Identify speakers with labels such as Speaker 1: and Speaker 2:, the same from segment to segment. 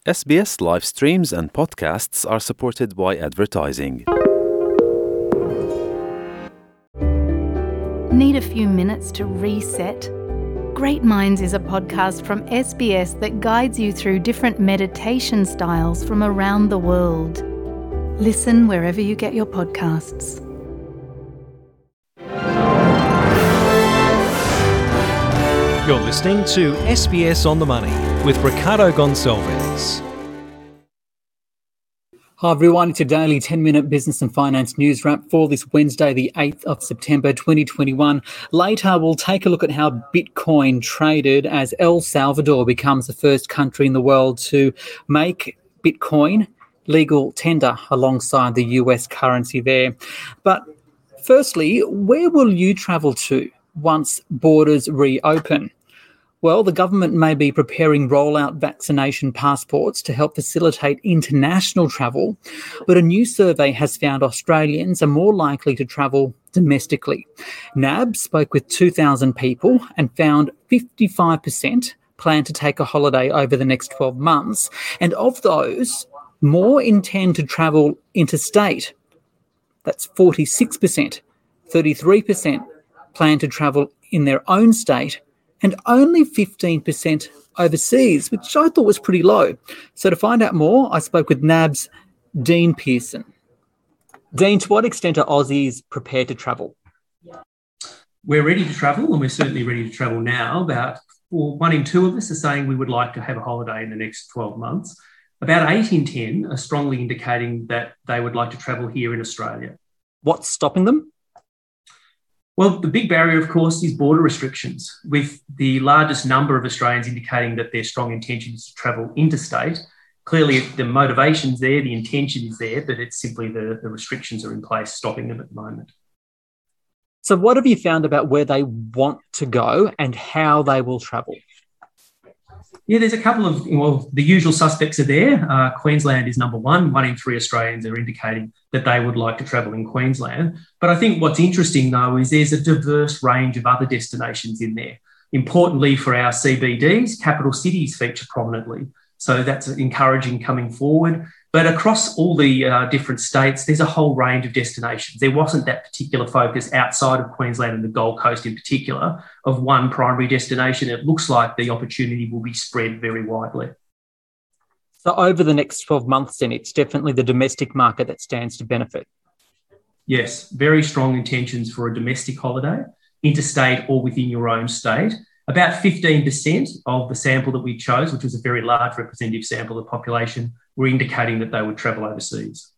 Speaker 1: SBS live streams and podcasts are supported by advertising.
Speaker 2: Need a few minutes to reset? Great Minds is a podcast from SBS that guides you through different meditation styles from around the world. Listen wherever you get your podcasts.
Speaker 3: You're listening to SBS On The Money with Ricardo Gonçalves.
Speaker 4: Hi everyone, it's your daily 10-minute business and finance news wrap for this Wednesday, the 8th of September 2021. Later, we'll take a look at how Bitcoin traded as El Salvador becomes the first country in the world to make Bitcoin legal tender alongside the US currency there. But firstly, where will you travel to once borders reopen? Well, the government may be preparing rollout vaccination passports to help facilitate international travel, but a new survey has found Australians are more likely to travel domestically. NAB spoke with 2,000 people and found 55% plan to take a holiday over the next 12 months, and of those, more intend to travel interstate. That's 46%. 33% plan to travel in their own state, and only 15% overseas, which I thought was pretty low. So to find out more, I spoke with NAB's Dean Pearson. Dean, to what extent are Aussies prepared to travel?
Speaker 5: We're ready to travel, and we're certainly ready to travel now. About 1 in 2 of us are saying we would like to have a holiday in the next 12 months. About 8 in 10 are strongly indicating that they would like to travel here in Australia.
Speaker 4: What's stopping them?
Speaker 5: Well, the big barrier, of course, is border restrictions, with the largest number of Australians indicating that their strong intention is to travel interstate. Clearly, the motivation's there, the intention is there, but it's simply the restrictions are in place stopping them at the moment.
Speaker 4: So what have you found about where they want to go and how they will travel?
Speaker 5: Yeah, there's a couple of, the usual suspects are there. Queensland is number one. 1 in 3 Australians are indicating that they would like to travel in Queensland. But I think what's interesting, though, is there's a diverse range of other destinations in there. Importantly for our CBDs, capital cities feature prominently. So that's encouraging coming forward. But across all the different states, there's a whole range of destinations. There wasn't that particular focus outside of Queensland and the Gold Coast in particular of one primary destination. It looks like the opportunity will be spread very widely.
Speaker 4: So over the next 12 months, then, it's definitely the domestic market that stands to benefit.
Speaker 5: Yes, very strong intentions for a domestic holiday, interstate or within your own state. About 15% of the sample that we chose, which was a very large representative sample of the population, were indicating that they would travel overseas.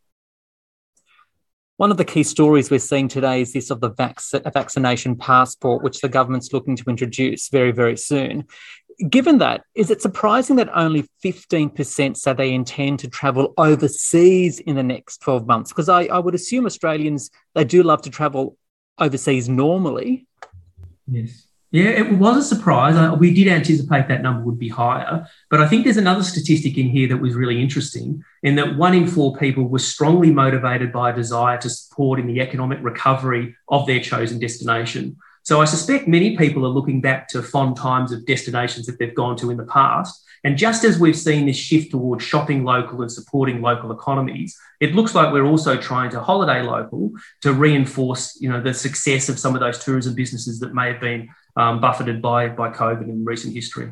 Speaker 4: One of the key stories we're seeing today is this of the vaccination passport, which the government's looking to introduce very, very soon. Given that, is it surprising that only 15% say they intend to travel overseas in the next 12 months? Because I would assume Australians, they do love to travel overseas normally.
Speaker 5: Yes. Yeah, it was a surprise. We did anticipate that number would be higher, but I think there's another statistic in here that was really interesting, in that 1 in 4 people were strongly motivated by a desire to support in the economic recovery of their chosen destination. So I suspect many people are looking back to fond times of destinations that they've gone to in the past. And just as we've seen this shift towards shopping local and supporting local economies, it looks like we're also trying to holiday local to reinforce, the success of some of those tourism businesses that may have been buffeted by COVID in recent history.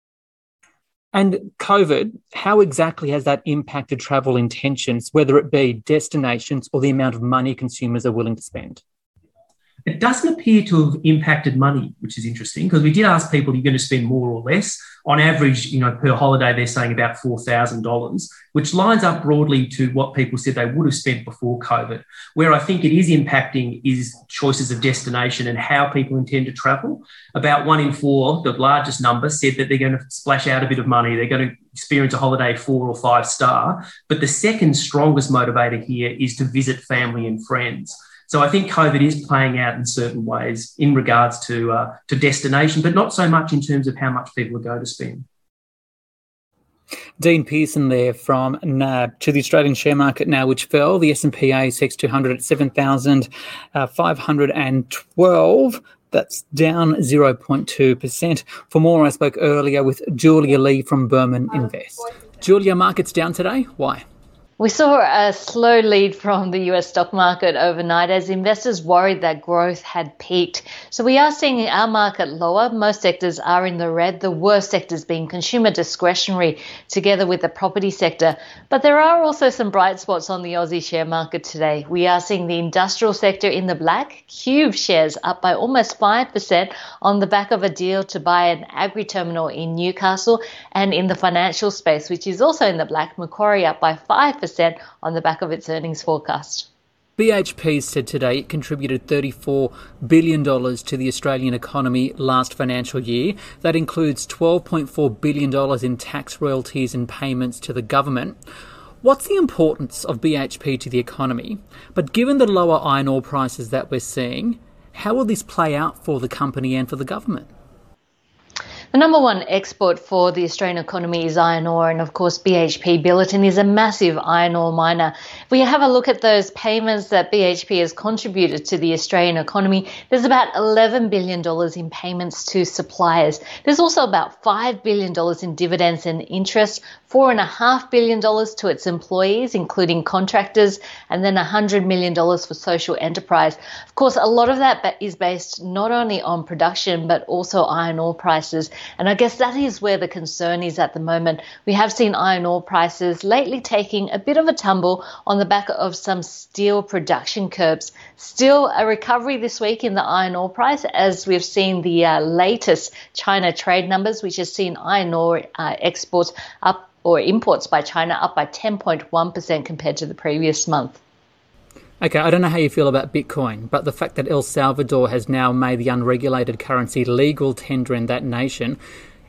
Speaker 4: And COVID, how exactly has that impacted travel intentions, whether it be destinations or the amount of money consumers are willing to spend?
Speaker 5: It doesn't appear to have impacted money, which is interesting, because we did ask people, are you going to spend more or less? On average, per holiday, they're saying about $4,000, which lines up broadly to what people said they would have spent before COVID. Where I think it is impacting is choices of destination and how people intend to travel. About 1 in 4, the largest number, said that they're going to splash out a bit of money. They're going to experience a holiday 4 or 5 star. But the second strongest motivator here is to visit family and friends. So I think COVID is playing out in certain ways in regards to destination, but not so much in terms of how much people are going to spend.
Speaker 4: Dean Pearson there from NAB. To the Australian share market now, which fell. The S&P ASX 200 at 7,512. That's down 0.2%. For more, I spoke earlier with Julia Lee from Berman Invest. Julia, markets down today. Why?
Speaker 6: We saw a slow lead from the US stock market overnight as investors worried that growth had peaked. So we are seeing our market lower. Most sectors are in the red, the worst sectors being consumer discretionary together with the property sector. But there are also some bright spots on the Aussie share market today. We are seeing the industrial sector in the black, Qube shares up by almost 5% on the back of a deal to buy an agri-terminal in Newcastle, and in the financial space, which is also in the black, Macquarie up by 5% on the back of its earnings forecast.
Speaker 4: BHP said today it contributed $34 billion to the Australian economy last financial year. That includes $12.4 billion in tax royalties and payments to the government. What's the importance of BHP to the economy? But given the lower iron ore prices that we're seeing, how will this play out for the company and for the government?
Speaker 6: The number one export for the Australian economy is iron ore, and of course BHP Billiton is a massive iron ore miner. If we have a look at those payments that BHP has contributed to the Australian economy, there's about $11 billion in payments to suppliers. There's also about $5 billion in dividends and interest, $4.5 billion to its employees, including contractors, and then $100 million for social enterprise. Of course, a lot of that is based not only on production, but also iron ore prices. And I guess that is where the concern is at the moment. We have seen iron ore prices lately taking a bit of a tumble on the back of some steel production curbs. Still a recovery this week in the iron ore price, as we've seen the latest China trade numbers, which has seen iron ore exports up, or imports by China up by 10.1% compared to the previous month.
Speaker 4: Okay, I don't know how you feel about Bitcoin, but the fact that El Salvador has now made the unregulated currency legal tender in that nation,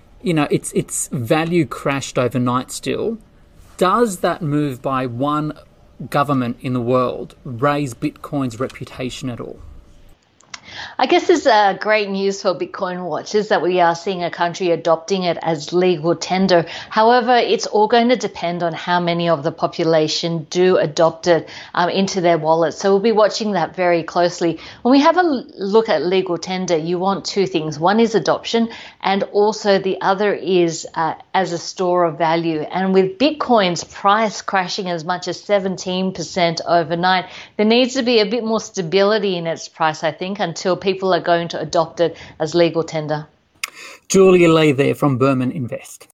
Speaker 4: its value crashed overnight still. Does that move by one government in the world raise Bitcoin's reputation at all?
Speaker 6: I guess it's great news for Bitcoin watchers that we are seeing a country adopting it as legal tender. However, it's all going to depend on how many of the population do adopt it into their wallets. So we'll be watching that very closely. When we have a look at legal tender, you want two things. One is adoption, and also the other is as a store of value. And with Bitcoin's price crashing as much as 17% overnight, there needs to be a bit more stability in its price, I think, until people are going to adopt it as legal tender.
Speaker 4: Julia Lee there from Berman Invest.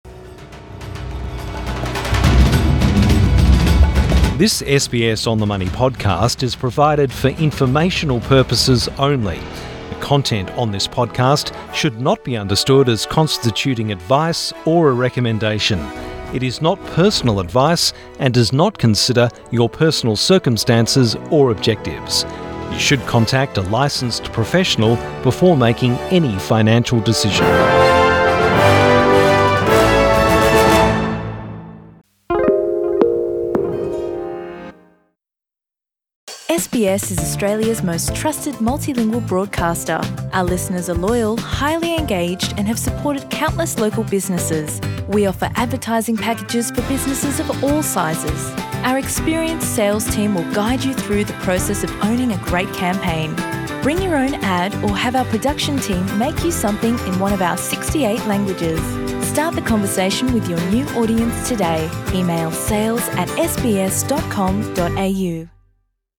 Speaker 3: This SBS On The Money podcast is provided for informational purposes only. The content on this podcast should not be understood as constituting advice or a recommendation. It is not personal advice and does not consider your personal circumstances or objectives. You should contact a licensed professional before making any financial decision.
Speaker 7: SBS is Australia's most trusted multilingual broadcaster. Our listeners are loyal, highly engaged, and have supported countless local businesses. We offer advertising packages for businesses of all sizes. Our experienced sales team will guide you through the process of owning a great campaign. Bring your own ad or have our production team make you something in one of our 68 languages. Start the conversation with your new audience today. Email sales@sbs.com.au.